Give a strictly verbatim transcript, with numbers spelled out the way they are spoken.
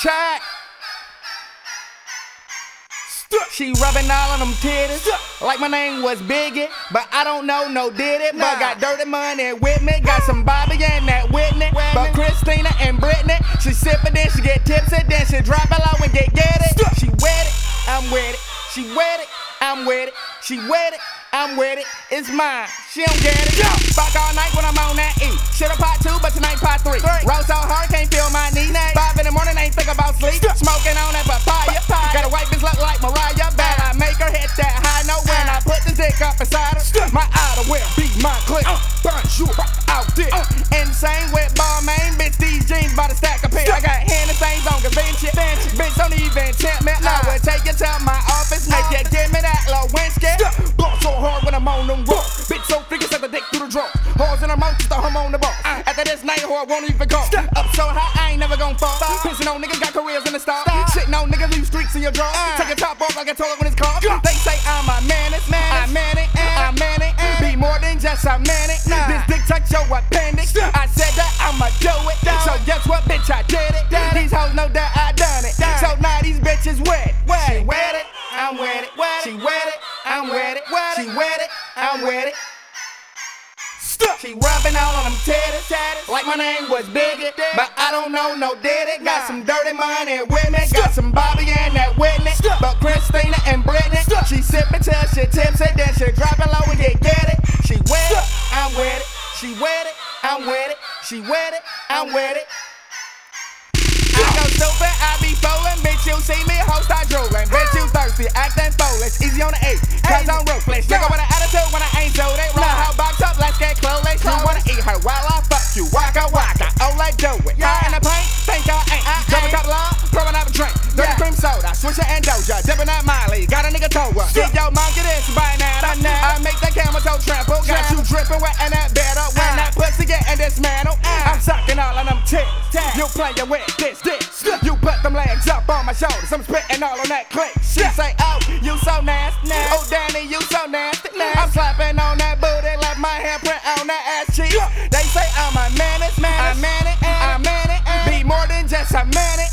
check. She rubbing all of them titties like my name was Biggie, but I don't know no did it. But got dirty money with me, got some Bobby and that Whitney. But Christina and Britney, she sippin', then she get tipsy, then she drop it low and get get it. She wet it, I'm with it. She wet it, I'm with it. She wet it, I'm with it. It's mine, she don't get it. Fuck all night when I'm on that E. Should've part two, but tonight part three. Roll so hard, can't feel my knees. Five in the morning, ain't think about sleep. Smoking on that papaya. Got a white bitch look like Mariah. Bad, I make her hit that high note when I put the dick up inside her. My outerwear be my clip. Burn you out there. Insane with ball main, bitch. These jeans by the stack of pair. I got Hennessy stains on convention. Bitch, don't even tempt me. I would take you to my office, make you give me that Lewinsky. Blow so hard when I'm on them ropes. Bitch so freaky, set the dick through the drawer. Whores in her mouth, just throw him on the ball. After this night, whore won't even go. Up so high, I ain't never gon' fall. Pissing on niggas, got careers in the stall. Shitting on niggas, leave streaks in your draw. Take your top off like I told her when it's called. They say I'm a menace, I'm manic, I'm manic. Be more than just a manic. This dick touch your appendix. I said that I'ma do it. So guess what, bitch, I did it. These hoes know that I done it. So now these bitches wet. She wet it, I'm wet it. She wet it, I'm wet it. She wet it, I'm wet it. She rubbing all on them titties like my name was Biggie, but I don't know no did it. Got some dirty money with me, got some Bobby and that Whitney. But Christina and Britney, she sippin' till she tipsy, then she drop it low and get get it. She wet it, I'm with it. She wet it, I'm with it. She wet it, I'm with it. I go stupid, I be fooling, bitch, you see me, ho, start drooling. Bitch, you thirsty, acting foolish, easy on the eight, cause I'm ruthless. Nigga with an attitude when I ain't so they roll her box up, let's get clueless. You wanna eat her while I fuck you, waka waka, oh, let's do it. High in the paint, think I ain't. Double cup long, pouring out a drink. Dirty cream soda, Swisher and Doja, dipping that Miley, got a nigga toe up. Get your monkey this by now, I make that camel toe trample. Got you dripping wet and that better when that pussy getting dismantled. I'm sucking all of them tits, you playing with this. This. You put them legs up on my shoulders, I'm spitting all on that click. She say, oh, you so nasty. Oh, Danny, you so nasty. I'm slapping on that booty, like my handprint on that ass cheek. They say I'm a menace, I'm manic, I'm manic. Be more than just a manic.